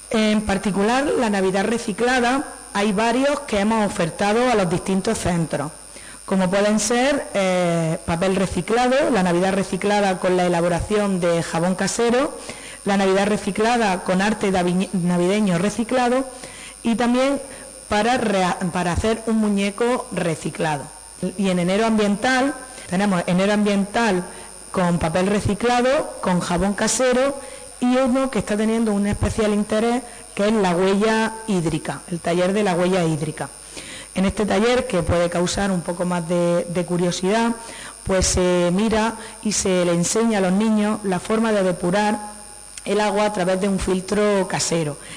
En particular, la Navidad reciclada, hay varios que hemos ofertado a los distintos centros, como pueden ser papel reciclado, la Navidad reciclada con la elaboración de jabón casero, la Navidad reciclada con arte navideño reciclado y también para hacer un muñeco reciclado. Y en enero ambiental, tenemos enero ambiental con papel reciclado, con jabón casero y uno que está teniendo un especial interés, que es la huella hídrica, el taller de la huella hídrica. En este taller, que puede causar un poco más de curiosidad, pues se mira y se le enseña a los niños la forma de depurar el agua a través de un filtro casero.